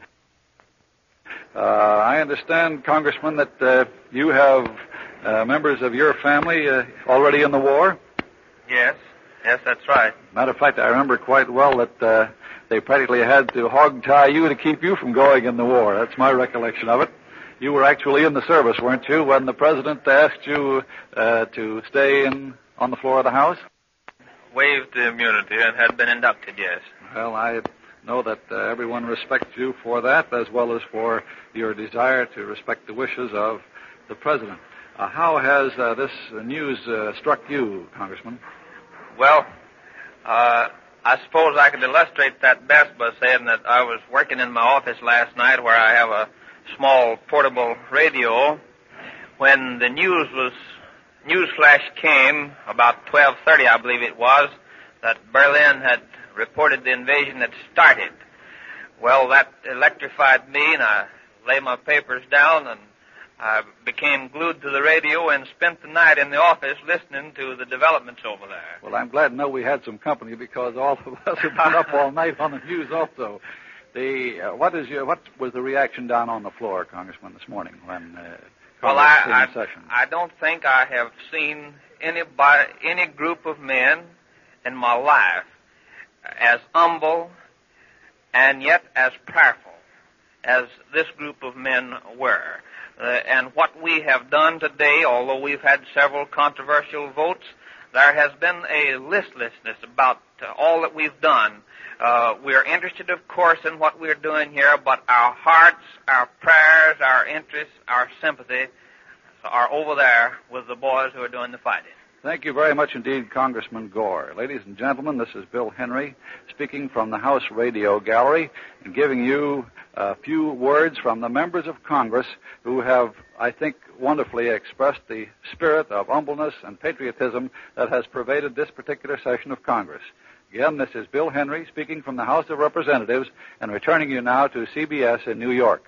Uh, I understand, Congressman, that uh, you have uh, members of your family uh, already in the war? Yes. Yes, that's right. Matter of fact, I remember quite well that uh, they practically had to hog-tie you to keep you from going in the war. That's my recollection of it. You were actually in the service, weren't you, when the President asked you uh, to stay in on the floor of the House? Waived the immunity and had been inducted, yes. Well, I know that uh, everyone respects you for that, as well as for your desire to respect the wishes of the President. Uh, how has uh, this news uh, struck you, Congressman? Well, uh, I suppose I could illustrate that best by saying that I was working in my office last night where I have a small portable radio when the news was, news flash came about twelve thirty, I believe it was, that Berlin had reported the invasion had started. well, that electrified me, and I lay my papers down, and I became glued to the radio and spent the night in the office listening to the developments over there. Well, I'm glad to know we had some company because all of us have been up all night on the news also. The uh, what is your what was the reaction down on the floor, Congressman, this morning when uh, well, Congress I, came I, in session? I don't think I have seen anybody, any group of men in my life as humble and yet as prayerful as this group of men were. Uh, and what we have done today, although we've had several controversial votes, there has been a listlessness about uh, all that we've done. Uh, we're interested, of course, in what we're doing here, but our hearts, our prayers, our interests, our sympathy are over there with the boys who are doing the fighting. Thank you very much indeed, Congressman Gore. Ladies and gentlemen, this is Bill Henry speaking from the House Radio Gallery and giving you a few words from the members of Congress who have, I think, wonderfully expressed the spirit of humbleness and patriotism that has pervaded this particular session of Congress. Again, this is Bill Henry speaking from the House of Representatives and returning you now to C B S in New York.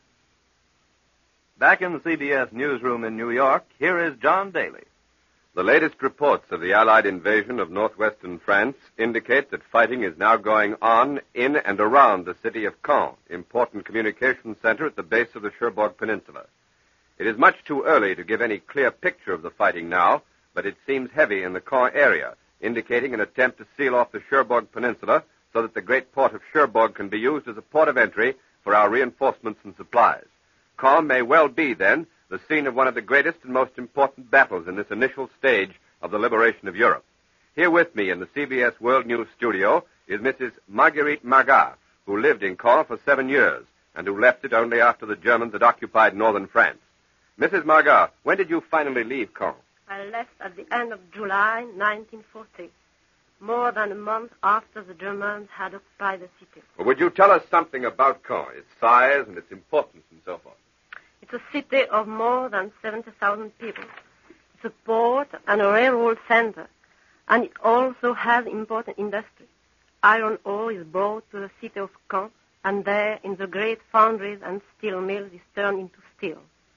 Back in the C B S newsroom in New York, here is John Daly. The latest reports of the Allied invasion of northwestern France indicate that fighting is now going on in and around the city of Caen, important communications center at the base of the Cherbourg Peninsula. It is much too early to give any clear picture of the fighting now, but it seems heavy in the Caen area, indicating an attempt to seal off the Cherbourg Peninsula so that the great port of Cherbourg can be used as a port of entry for our reinforcements and supplies. Caen may well be, then, the scene of one of the greatest and most important battles in this initial stage of the liberation of Europe. Here with me in the C B S World News studio is Missus Marguerite Margat, who lived in Caen for seven years and who left it only after the Germans had occupied northern France. Missus Margat, when did you finally leave Caen? I left at the end of July nineteen forty, more than a month after the Germans had occupied the city. Well, would you tell us something about Caen, its size and its importance and so forth? It's a city of more than seventy thousand people. It's a port and a railroad center, and it also has important industry. Iron ore is brought to the city of Caen, and there, in the great foundries and steel mills, is turned into steel.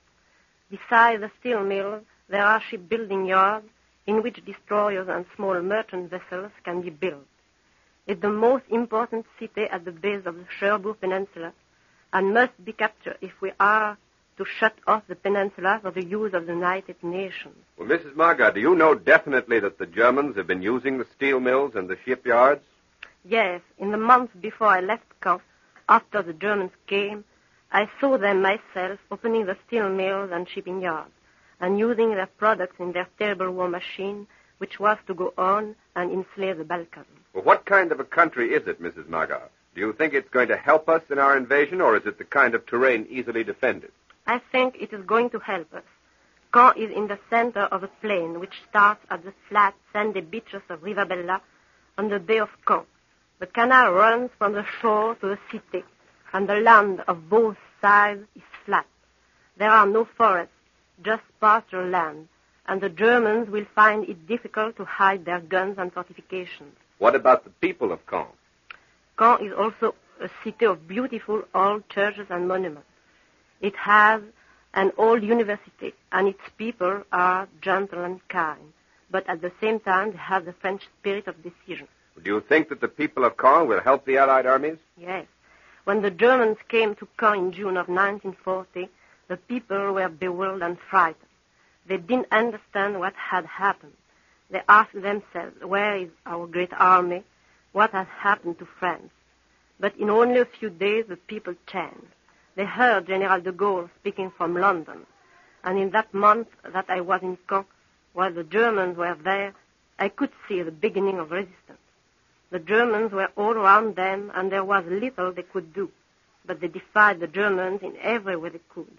Besides the steel mills, there are shipbuilding yards in which destroyers and small merchant vessels can be built. It's the most important city at the base of the Cherbourg Peninsula, and must be captured if we are to shut off the peninsula for the use of the United Nations. Well, Missus Margat, do you know definitely that the Germans have been using the steel mills and the shipyards? Yes. In the months before I left Caen, after the Germans came, I saw them myself opening the steel mills and shipping yards and using their products in their terrible war machine, which was to go on and enslave the Balkans. Well, what kind of a country is it, Missus Margat? Do you think it's going to help us in our invasion, or is it the kind of terrain easily defended? I think it is going to help us. Caen is in the center of a plain which starts at the flat, sandy beaches of Rivabella on the Bay of Caen. The canal runs from the shore to the city, and the land of both sides is flat. There are no forests, just pasture land, and the Germans will find it difficult to hide their guns and fortifications. What about the people of Caen? Caen is also a city of beautiful old churches and monuments. It has an old university, and its people are gentle and kind, but at the same time they have the French spirit of decision. Do you think that the people of Caen will help the Allied armies? Yes. When the Germans came to Caen in June of nineteen forty, the people were bewildered and frightened. They didn't understand what had happened. They asked themselves, where is our great army? What has happened to France? But in only a few days, the people changed. They heard General de Gaulle speaking from London. And in that month that I was in Caen, while the Germans were there, I could see the beginning of resistance. The Germans were all around them, and there was little they could do. But they defied the Germans in every way they could.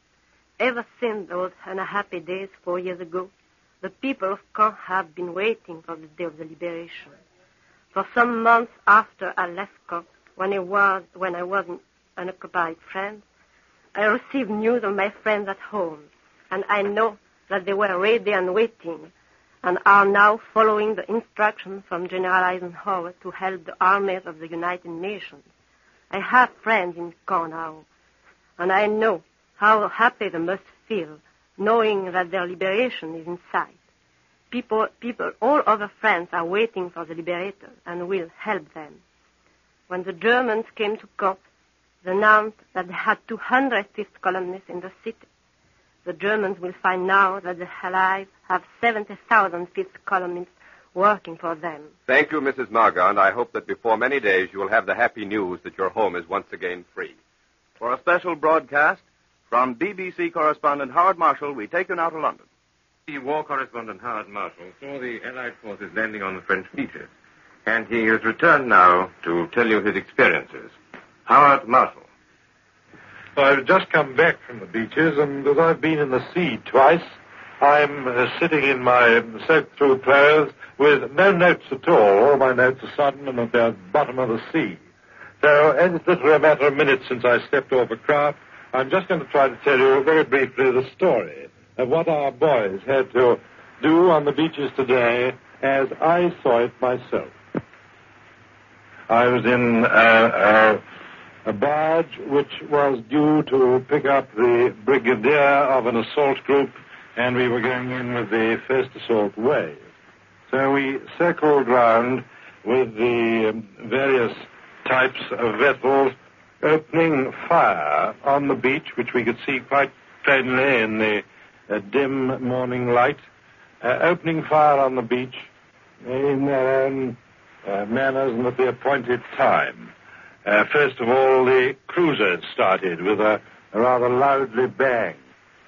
Ever since those unhappy days four years ago, the people of Caen have been waiting for the day of the liberation. For some months after I left Caen, when I was, when I was in unoccupied France, I received news of my friends at home, and I know that they were ready and waiting, and are now following the instructions from General Eisenhower to help the armies of the United Nations. I have friends in Caen now, and I know how happy they must feel, knowing that their liberation is in sight. People, people all over France are waiting for the liberators and will help them. When the Germans came to Caen, they announced that they had two hundred fifth columnists in the city. The Germans will find now that the Allies have seventy thousand fifth columnists working for them. Thank you, Missus Margand. I hope that before many days you will have the happy news that your home is once again free. For a special broadcast from B B C correspondent Howard Marshall, we take you now to London. The war correspondent Howard Marshall saw the Allied forces landing on the French beaches, and he has returned now to tell you his experiences. Howard Marshall. I've just come back from the beaches, and as I've been in the sea twice, I'm uh, sitting in my soaked-through clothes with no notes at all. All my notes are sodden and at the bottom of the sea. So, as it's literally a matter of minutes since I stepped off a craft, I'm just going to try to tell you very briefly the story of what our boys had to do on the beaches today as I saw it myself. I was in uh, uh, a barge which was due to pick up the brigadier of an assault group, and we were going in with the first assault wave. So we circled round with the um, various types of vessels, opening fire on the beach, which we could see quite plainly in the uh, dim morning light, uh, opening fire on the beach in their own uh, manners and at the appointed time. Uh, first of all, the cruisers started with a, a rather loudly bang.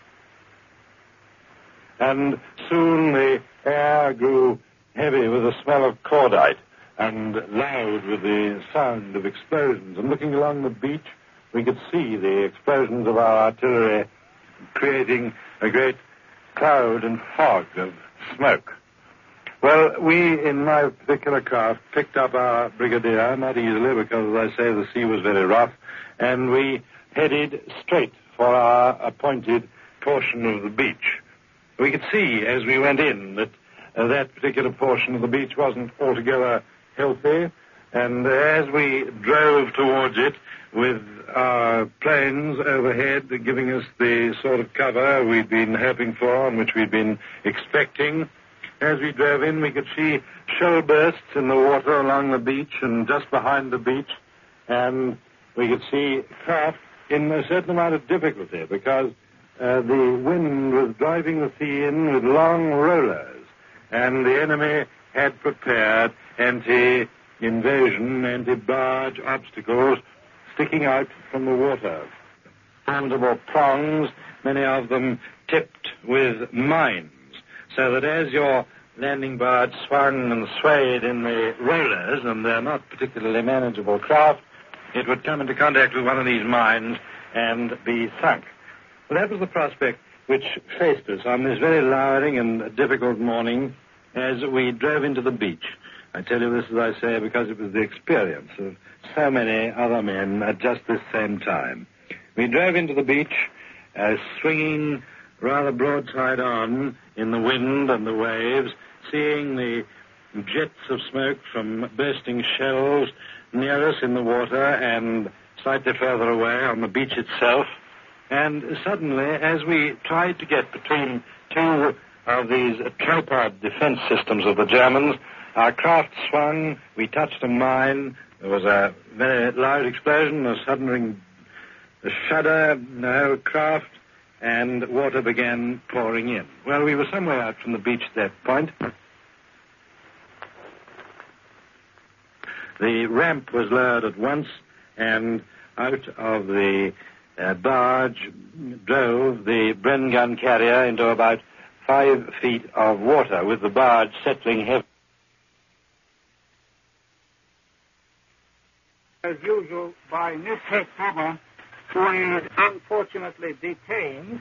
And soon the air grew heavy with the smell of cordite and loud with the sound of explosions. And looking along the beach, we could see the explosions of our artillery creating a great cloud and fog of smoke. Well, we, in my particular craft, picked up our brigadier, not easily because, as I say, the sea was very rough, and we headed straight for our appointed portion of the beach. We could see, as we went in, that uh, that particular portion of the beach wasn't altogether healthy, and uh, as we drove towards it with our planes overhead giving us the sort of cover we'd been hoping for and which we'd been expecting, as we drove in, we could see shell bursts in the water along the beach and just behind the beach, and we could see craft in a certain amount of difficulty because uh, the wind was driving the sea in with long rollers, and the enemy had prepared anti-invasion, anti-barge obstacles sticking out from the water. Formidable prongs, many of them tipped with mines, so that as your landing barge swung and swayed in the rollers, and they're not particularly manageable craft, it would come into contact with one of these mines and be sunk. Well, that was the prospect which faced us on this very lowering and difficult morning as we drove into the beach. I tell you this, as I say, because it was the experience of so many other men at just this same time. We drove into the beach, uh, swinging rather broadside on in the wind and the waves, seeing the jets of smoke from bursting shells near us in the water and slightly further away on the beach itself. And suddenly, as we tried to get between two of these tripod defense systems of the Germans, our craft swung, we touched a mine, there was a very loud explosion, a sudden a shudder in the whole craft, and water began pouring in. Well, we were somewhere out from the beach at that point. The ramp was lowered at once, and out of the uh, barge drove the Bren gun carrier into about five feet of water, with the barge settling heavily. As usual, by newspaper, who is unfortunately detained.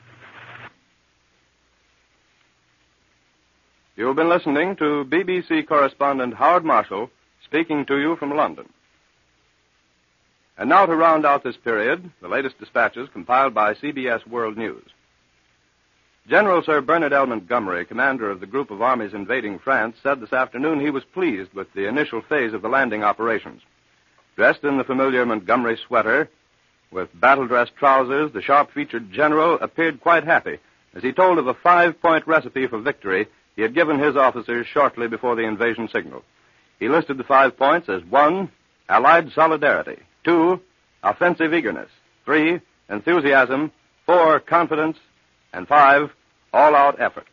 You've been listening to B B C correspondent Howard Marshall speaking to you from London. And now to round out this period, the latest dispatches compiled by C B S World News. General Sir Bernard L. Montgomery, commander of the group of armies invading France, said this afternoon he was pleased with the initial phase of the landing operations. Dressed in the familiar Montgomery sweater, with battle-dress trousers, the sharp-featured general appeared quite happy as he told of a five-point recipe for victory he had given his officers shortly before the invasion signal. He listed the five points as one, Allied solidarity, two, offensive eagerness, three, enthusiasm, four, confidence, and five, all-out effort.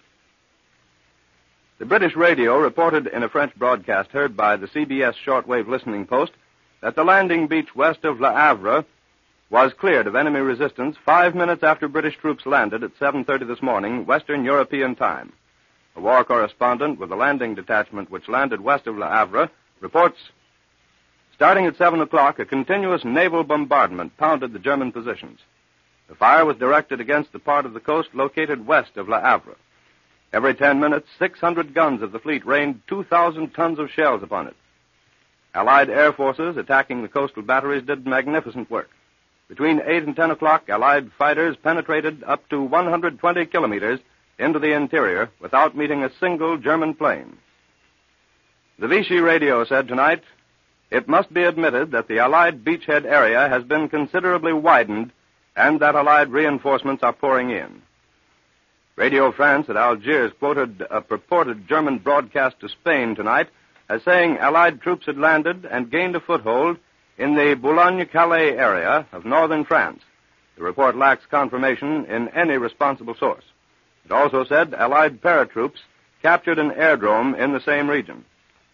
The British radio reported in a French broadcast heard by the C B S shortwave listening post that the landing beach west of Le Havre was cleared of enemy resistance five minutes after British troops landed at seven thirty this morning, Western European time. A war correspondent with the landing detachment which landed west of Le Havre reports, starting at seven o'clock, a continuous naval bombardment pounded the German positions. The fire was directed against the part of the coast located west of Le Havre. Every ten minutes, six hundred guns of the fleet rained two thousand tons of shells upon it. Allied air forces attacking the coastal batteries did magnificent work. Between eight and ten o'clock, Allied fighters penetrated up to one hundred twenty kilometers into the interior without meeting a single German plane. The Vichy radio said tonight, it must be admitted that the Allied beachhead area has been considerably widened and that Allied reinforcements are pouring in. Radio France at Algiers quoted a purported German broadcast to Spain tonight as saying Allied troops had landed and gained a foothold in the Boulogne-Calais area of northern France. The report lacks confirmation in any responsible source. It also said Allied paratroops captured an airdrome in the same region.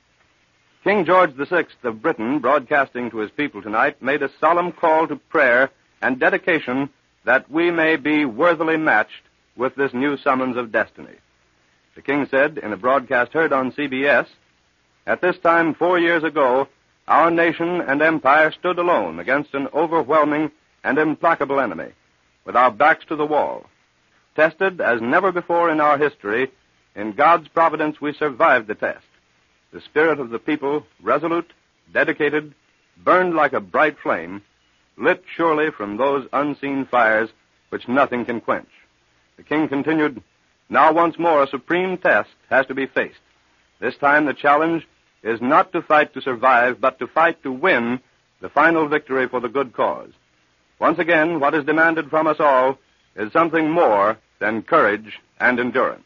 King George the Sixth of Britain, broadcasting to his people tonight, made a solemn call to prayer and dedication that we may be worthily matched with this new summons of destiny. The King said in a broadcast heard on C B S, at this time four years ago, our nation and empire stood alone against an overwhelming and implacable enemy, with our backs to the wall. Tested as never before in our history, in God's providence we survived the test. The spirit of the people, resolute, dedicated, burned like a bright flame, lit surely from those unseen fires which nothing can quench. The King continued, now once more a supreme test has to be faced. This time the challenge is not to fight to survive, but to fight to win the final victory for the good cause. Once again, what is demanded from us all is something more than courage and endurance.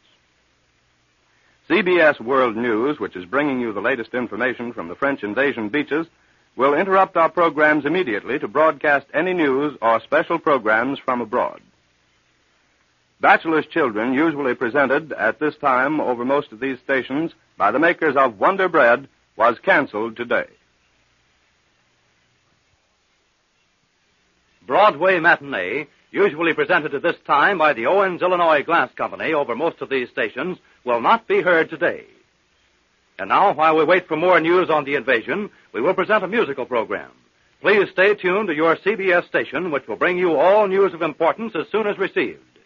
C B S World News, which is bringing you the latest information from the French invasion beaches, will interrupt our programs immediately to broadcast any news or special programs from abroad. Bachelor's Children, usually presented at this time over most of these stations by the makers of Wonder Bread, was canceled today. Broadway Matinee, usually presented at this time by the Owens Illinois Glass Company over most of these stations, will not be heard today. And now, while we wait for more news on the invasion, we will present a musical program. Please stay tuned to your C B S station, which will bring you all news of importance as soon as received.